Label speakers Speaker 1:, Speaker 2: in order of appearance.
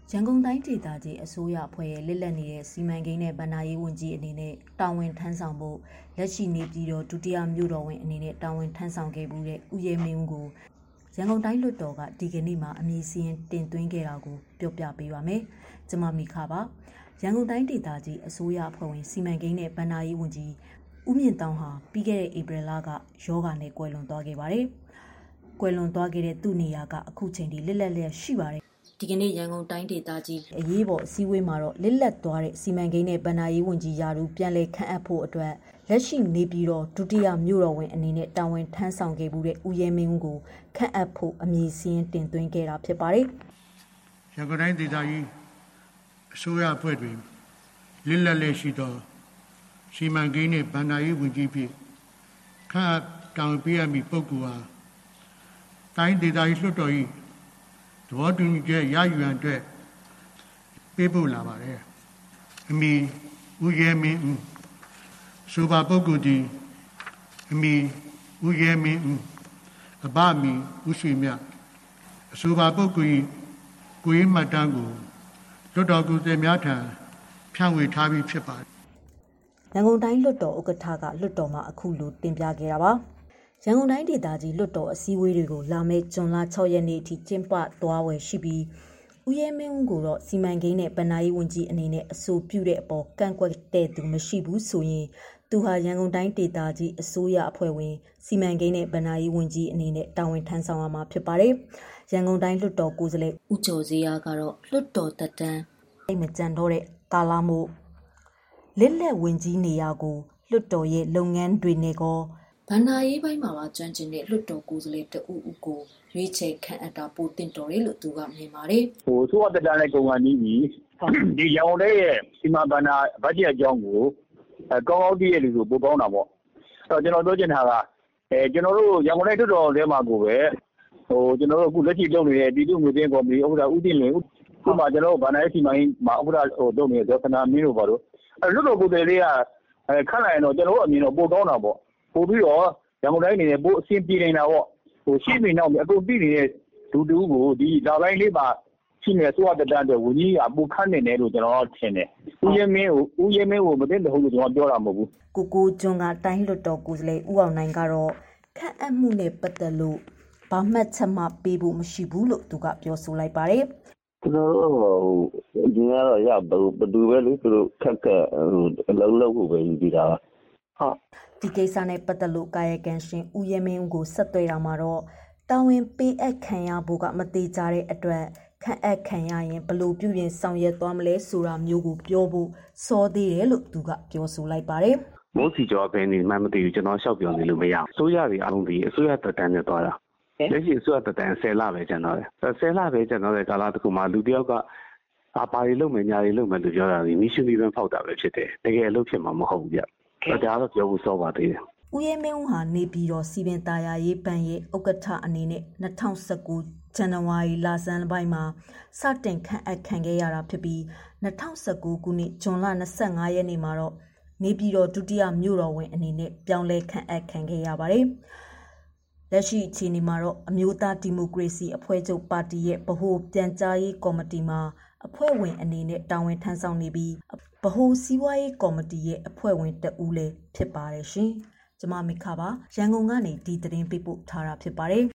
Speaker 1: ရန်ကုန်တိုင်းဒေသကြီးအစိုးရအဖွဲ့ရဲ့လက်လက်နေတဲ့စီမံကိန်းနဲ့ဗဏ္ဍာရေးဝန်ကြီးအနေနဲ့တာဝန်ထမ်းဆောင်ဖို့လက်ရှိနေပြည်တော်ဒုတိယမြို့တော်ဝင်အနေနဲ့တာဝန်ထမ်းဆောင်ခဲ့မှုတဲ့ဦးရဲမင်းဦးကိုရန်ကုန်တိုင်းလွှတ်တော်ကဒီကနေ့မှာအမည်စာရင်းတင်သွင်းခဲ့တာကိုပြောပြပေးပါမယ်။ကျွန်မမိခပါရန်ကုန်တိုင်းဒေသကြီးအစိုးရအဖွဲ့ဝင်စီမံကိန်းနဲ့ဗဏ္ဍာရေးဝန်ကြီးဦးမြင့်တောင်းဟာပြီးခဲ့တဲ့ဧပြီလကယောဂါနဲ့ကွယ်လွန်သွားခဲ့ပါတယ်။ကွယ်လွန်သွားခဲ့တဲ့သူ့နေရာကအခုချိန်ထိလက်လက်ရှိပါတယ်ဒီကနေ့ရန်ကုန်တိုင်းဒေသကြီးအရေးပေါ်အစည်းအဝေးမှာတော့လစ်လက်သွားတဲ့စီမံကိန်းနဲ့ဗဏ္ဍာရေးဝန်ကြီးယာဒူပြန်လည်ခန့်အပ်ဖို့အတွက်လက်ရှိနေပြည်တော်ဒုတိယမြို့တော်ဝင်အနေနဲ့တာဝန်ထမ်းဆောင်ခဲ့မှုတဲ့ဦးရဲမင်းဦးကိုခန့်အပ်ဖို့အမည်စာရင်းတင်သွင်းခဲ့တာဖြစ်ပါတယ်
Speaker 2: ။ရန်ကုန်တိုင်းဒေသကြီးအစိုးရအဖွဲ့တွင်လစ်လက်ရှိသောစီမံကိန်းနဲ့ဗဏ္ဍာရေးဝန်ကြီးဖြစ်ခန့်အပ်တာဝန်ပေးရမည့်ပုဂ္ဂိုလ်ဟာတိုင်းဒေသကြီးလွှတ်တော်၏သဘောတူညီချက်ရယူရန်အတွက်ပေးပို့လာပါတယ်။အမည်ဦးရဲမင်းဦးဆိုပါပုဂ္ဂိုလ်သည်အမည်ဦးရဲမင်းဦးအဘမည်ဦးရွှေမြတ်အဆိုပါပုဂ္ဂိုလ်၏ကိုယ်ရေးမှတ်တမ်းကိုလွှတ်တော်ကိုယ်စားများထံဖြန့်ဝေထားပြီးဖြစ်ပါတယ်
Speaker 1: ။ရန်ကုန်တိုင်းလွှတ်တော်ဥက္ကဋ္ဌကလွှတ်တော်မှာအခုလိုတင်ပြခဲ့တာပါ။ရန်ကုန်တိုင်းဒေသကြီးလွှတ်တော်အစည်းအဝေးတွေကိုလာမယ့်ဇွန်လ6ရက်နေ့အထိကျင်းပသွားဝယ်ရှိပြီးဦးရဲမင်းဦးကိုတော့စီမံကိန်းနဲ့ဗဏ္ဍာရေးဝန်ကြီးအနေနဲ့အဆိုပြုတဲ့အပေါ်ကန့်ကွက်တဲ့သူမရှိဘူးဆိုရင်သူဟာရန်ကုန်တိုင်းဒေသကြီးအစိုးရအဖွဲ့ဝင်စီမံကိန်းနဲ့ဗဏ္ဍာရေးဝန်ကြီးအနေနဲ့တာဝန်ထမ်းဆောင်ရမှာဖြစ်ပါတယ်။ရန်ကုန်တိုင်းလွှတ်တော်ကိုယ်စားလှယ်ဦးကျော်စရာကတော့လွှတ်တော်တက်တန်းအိမ်မကြံတော့တဲ့ကာလာမို့လစ်လက်ဝန်ကြီးနေရာကိုလွှတ်တော်ရဲ့လုပ်ငန်းတွေနဲ့ကောဗဏ္ဍာရေးပိုင်းမှာကျွမ်းကျင်တဲ့လွှတ်တော်ကိုယ်စားလှယ်တဦးဦးကိုရွေးချယ်ခန့်အပ်တာပိုတင်တော်တယ်လို့သူကမြင်ပါတယ်
Speaker 3: ။ဆိုတော့တက်တန်းနဲ့ကုန်ကန်ကြီးဒီရန်ကုန်တိုင်းရဲ့စီမံဘဏ္ဍာဘတ်ဂျက်အကြောင်းကိုကောင်းကောင်းသိရလူဆိုပိုကောင်းတာပေါ့။ကျွန်တော်ပြောချင်တာကကျွန်တော်တို့ရန်ကုန်တိုင်းလွှတ်တော်ထဲမှာကိုပဲကျွန်တော်တို့အခုလက်ရှိလုပ်နေတဲ့ပြည်သူ့ငွေကြေးကော်မတီဥက္ကဋ္ဌဦးတင်လွင်ခုမှကျွန်တော်တို့ဘဏ္ဍာရေးစီမံကိန်းမှာဥက္ကဋ္ဌလုပ်နေတဲ့ဒေါက်တာမင်းတို့ပါတော့လွှတ်တော်ကိုယ်စားလှယ်တွေကခန့်လိုက်ရင်တော့ကျွန်တော်တို့အမြင်တော့ပိုကောင်းတာပေါ့။ပို့ပြီးတော့ရန်ကုန်တိုင်းအနေနဲ့ပို့အဆင်ပြေနေတာပေါ့ရှင်းနေတော့အကုန်ပြည်နေတဲ့လူတူကိုဒီလာပိုင်းလေးမှာရှိနေဆိုတဲ့တန်းတော့ဝန်ကြီးကပိုခန့်နေတယ်လို့ကျွန်တော်ထင်တယ်ဦးရဲမင်းကိုမသိတဲ့ဟုတ်လို့ကျွန်တော်ပြောတာမဟုတ်ဘူး
Speaker 1: ကိုကျွန်းကတိုင်းလွှတ်တော်ကိုယ်စားလှယ်ဦးအောင်နိုင်ကတော့ခန့်အပ်မှုနဲ့ပတ်သက်လို့ဘာမှတ်ချက်မှပေးဖို့မရှိဘူးလို့သူကပြောဆိုလိုက်ပါတယ်
Speaker 4: ကျွန်တော်တို့ဒီကတော့ရဘယ်သူပဲလို့သူတို့ခက်အလုံးလုံးကိုပဲယူပြီးတာ
Speaker 1: ဟုတ်ဒီကိစ္စနဲ့ပတ်သက်လို့ကာယကံရှင်ဦးရဲမင်းဦးကိုဆက်သွယ်တာမှာတော့တာဝန်ပေးအပ်ခံရဖို့ကမသေးကြတဲ့အတွက်ခန့်အပ်ခံရရင်ဘလို့ပြုပြင်ဆောင်ရွက်သွားမလဲဆိုတာမျိုးကိုပြောဖို့စောသေးတယ်လို့သူကပြောဆိုလိုက်ပါတယ်
Speaker 4: မိုးစီကျော်ဘယ်နေမှမသိဘူးကျွန်တော်ရှောက်ပြောနေလို့မရဘူးဆိုရပြီအလုံးဒီအစိုးရတက်တန်းနဲ့သွားတာလက်ရှိအစိုးရတက်တန်း10လပဲကျန်တော့တယ်10လပဲကျန်တော့တဲ့ကာလတစ်ခုမှာလူတယောက်ကဘာတွေလုပ်မယ်ညာတွေလုပ်မယ်လို့ပြောတာဒီမီရှင်ဘီဘန်ဖောက်တာပဲဖြစ်တယ်တကယ်အလုပ်ဖြစ်မှာမဟုတ်ဘူးဗျဒါတော့ပြောဖို့စောပါသေးတယ်
Speaker 1: ။ဦးရဲမင်းဦးဟာနေပြည်တော်စီပင်သာယာရေးဘဏ်ရဲ့ဥက္ကဋ္ဌအနေနဲ့2019ဇန်နဝါရီလဆန်းပိုင်းမှာစတင်ခန့်အပ်ခံခဲ့ရတာဖြစ်ပြီး2019ခုနှစ်ဇွန်လ25ရက်နေ့မှာတော့နေပြည်တော်ဒုတိယမြို့တော်ဝင်အနေနဲ့ပြောင်းလဲခန့်အပ်ခံခဲ့ရပါတယ်။လက်ရှိအခြေအနေမှာတော့အမျိုးသားဒီမိုကရေစီအဖွဲ့ချုပ်ပါတီရဲ့ဗဟိုပြန်ကြားရေးကော်မတီမှာအဖွဲ့ဝင်အနေနဲ့တာဝန်ထမ်းဆောင်နေပြီးဗဟိုစီးပွားရေးကော်မတီရဲ့အဖွဲ့ဝင်တဦးလည်းဖြစ်ပါတယ်ရှင်။ကျွန်မမိခပါရန်ကုန်ကနေဒီသတင်းပေးပို့ထားတာဖြစ်ပါတယ်